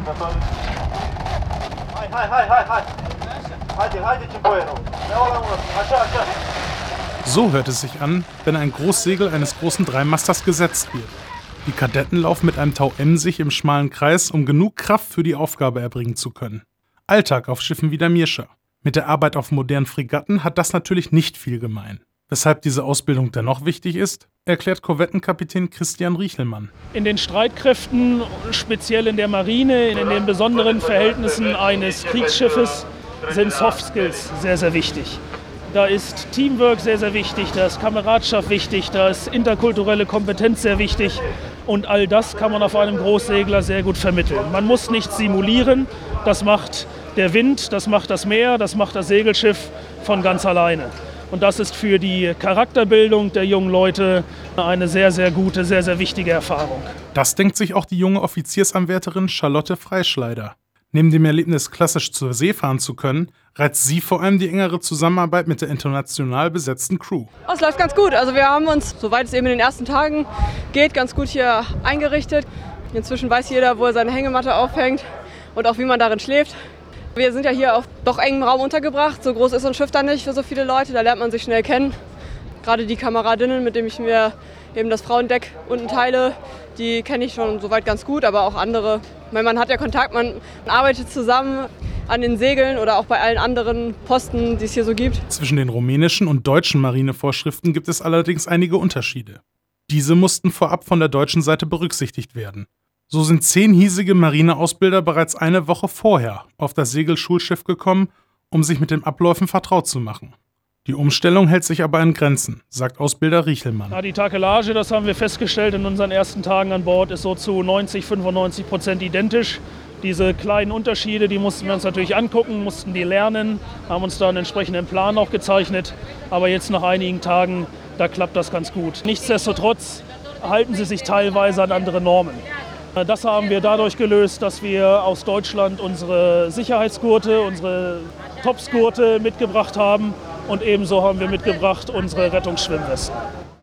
So hört es sich an, wenn ein Großsegel eines großen Dreimasters gesetzt wird. Die Kadetten laufen mit einem Tau M sich im schmalen Kreis, um genug Kraft für die Aufgabe erbringen zu können. Alltag auf Schiffen wie der Mirscha. Mit der Arbeit auf modernen Fregatten hat das natürlich nicht viel gemein. Weshalb diese Ausbildung dennoch wichtig ist, erklärt Korvettenkapitän Christian Riechelmann. In den Streitkräften, speziell in der Marine, in den besonderen Verhältnissen eines Kriegsschiffes, sind Soft Skills sehr, sehr wichtig. Da ist Teamwork sehr, sehr wichtig, da ist Kameradschaft wichtig, da ist interkulturelle Kompetenz sehr wichtig. Und all das kann man auf einem Großsegler sehr gut vermitteln. Man muss nicht simulieren, das macht der Wind, das macht das Meer, das macht das Segelschiff von ganz alleine. Und das ist für die Charakterbildung der jungen Leute eine sehr, sehr gute, sehr, sehr wichtige Erfahrung. Das denkt sich auch die junge Offiziersanwärterin Charlotte Freischleider. Neben dem Erlebnis, klassisch zur See fahren zu können, reizt sie vor allem die engere Zusammenarbeit mit der international besetzten Crew. Es läuft ganz gut. Also wir haben uns, soweit es eben in den ersten Tagen geht, ganz gut hier eingerichtet. Inzwischen weiß jeder, wo er seine Hängematte aufhängt und auch wie man darin schläft. Wir sind ja hier auf doch engem Raum untergebracht. So groß ist so ein Schiff da nicht für so viele Leute. Da lernt man sich schnell kennen. Gerade die Kameradinnen, mit denen ich mir eben das Frauendeck unten teile, die kenne ich schon soweit ganz gut, aber auch andere. Man hat ja Kontakt, man arbeitet zusammen an den Segeln oder auch bei allen anderen Posten, die es hier so gibt. Zwischen den rumänischen und deutschen Marinevorschriften gibt es allerdings einige Unterschiede. Diese mussten vorab von der deutschen Seite berücksichtigt werden. So sind 10 hiesige Marineausbilder bereits eine Woche vorher auf das Segelschulschiff gekommen, um sich mit den Abläufen vertraut zu machen. Die Umstellung hält sich aber in Grenzen, sagt Ausbilder Riechelmann. Ja, die Takelage, das haben wir festgestellt in unseren ersten Tagen an Bord, ist so zu 90-95% identisch. Diese kleinen Unterschiede, die mussten wir uns natürlich angucken, mussten die lernen, haben uns da einen entsprechenden Plan auch gezeichnet. Aber jetzt nach einigen Tagen, da klappt das ganz gut. Nichtsdestotrotz halten sie sich teilweise an andere Normen. Das haben wir dadurch gelöst, dass wir aus Deutschland unsere Sicherheitsgurte, unsere Topsgurte mitgebracht haben und ebenso haben wir mitgebracht unsere Rettungsschwimmwesten.